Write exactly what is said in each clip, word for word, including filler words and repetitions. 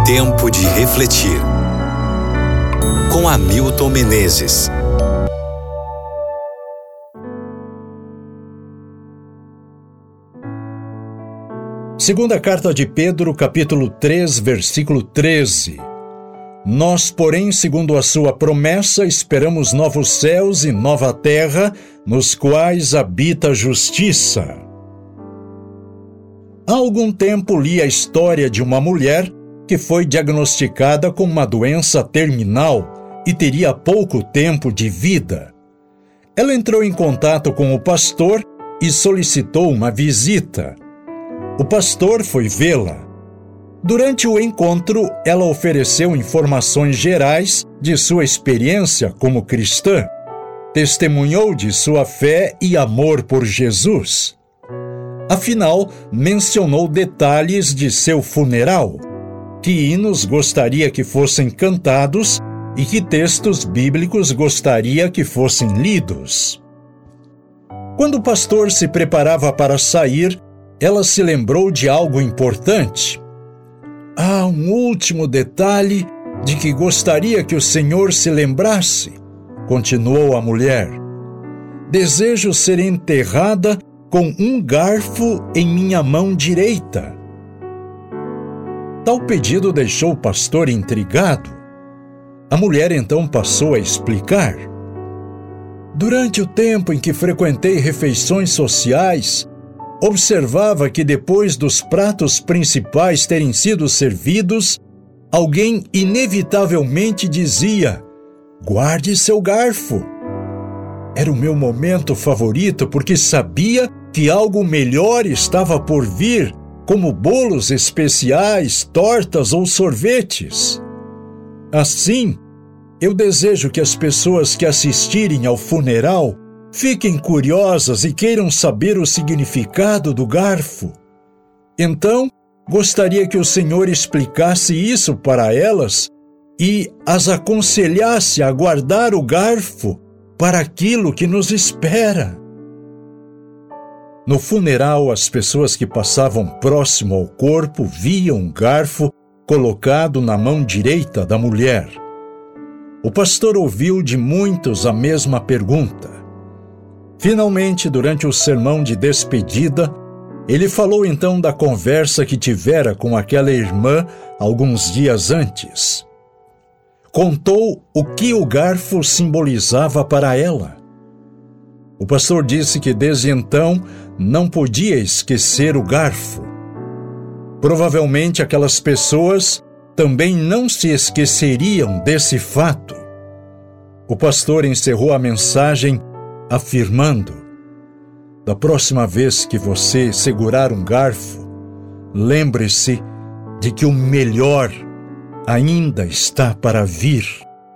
Tempo de refletir. Com Hamilton Menezes. Segunda carta de Pedro, capítulo três, versículo treze. Nós, porém, segundo a sua promessa, esperamos novos céus e nova terra, nos quais habita a justiça. Há algum tempo li a história de uma mulher que foi diagnosticada com uma doença terminal e teria pouco tempo de vida. Ela entrou em contato com o pastor e solicitou uma visita. O pastor foi vê-la. Durante o encontro, ela ofereceu informações gerais de sua experiência como cristã, testemunhou de sua fé e amor por Jesus. Afinal, mencionou detalhes de seu funeral, que hinos gostaria que fossem cantados e que textos bíblicos gostaria que fossem lidos. Quando o pastor se preparava para sair, ela se lembrou de algo importante. Há um último detalhe de que gostaria que o Senhor se lembrasse, continuou a mulher. Desejo ser enterrada com um garfo em minha mão direita. Tal pedido deixou o pastor intrigado. A mulher então passou a explicar. Durante o tempo em que frequentei refeições sociais, observava que depois dos pratos principais terem sido servidos, alguém inevitavelmente dizia: guarde seu garfo. Era o meu momento favorito porque sabia que algo melhor estava por vir, como bolos especiais, tortas ou sorvetes. Assim, eu desejo que as pessoas que assistirem ao funeral fiquem curiosas e queiram saber o significado do garfo. Então, gostaria que o Senhor explicasse isso para elas e as aconselhasse a guardar o garfo para aquilo que nos espera. No funeral, as pessoas que passavam próximo ao corpo viam um garfo colocado na mão direita da mulher. O pastor ouviu de muitos a mesma pergunta. Finalmente, durante o sermão de despedida, ele falou então da conversa que tivera com aquela irmã alguns dias antes. Contou o que o garfo simbolizava para ela. O pastor disse que desde então não podia esquecer o garfo. Provavelmente aquelas pessoas também não se esqueceriam desse fato. O pastor encerrou a mensagem afirmando: da próxima vez que você segurar um garfo, lembre-se de que o melhor ainda está para vir.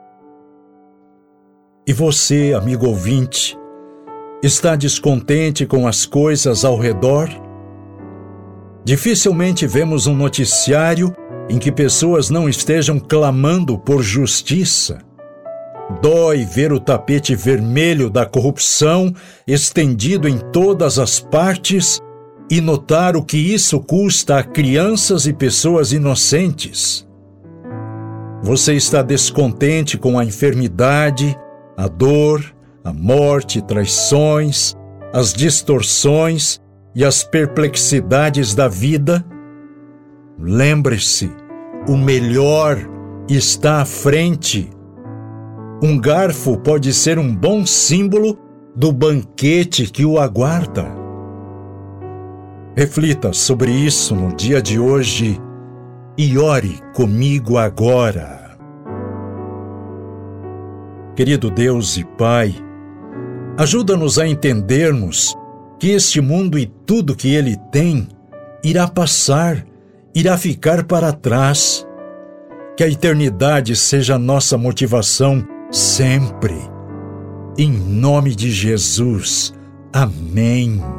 E você, amigo ouvinte, está descontente com as coisas ao redor? Dificilmente vemos um noticiário em que pessoas não estejam clamando por justiça. Dói ver o tapete vermelho da corrupção estendido em todas as partes e notar o que isso custa a crianças e pessoas inocentes. Você está descontente com a enfermidade, a dor, a morte, traições, as distorções e as perplexidades da vida? Lembre-se, o melhor está à frente. Um garfo pode ser um bom símbolo do banquete que o aguarda. Reflita sobre isso no dia de hoje e ore comigo agora. Querido Deus e Pai, ajuda-nos a entendermos que este mundo e tudo que ele tem irá passar, irá ficar para trás. Que a eternidade seja a nossa motivação sempre. Em nome de Jesus. Amém.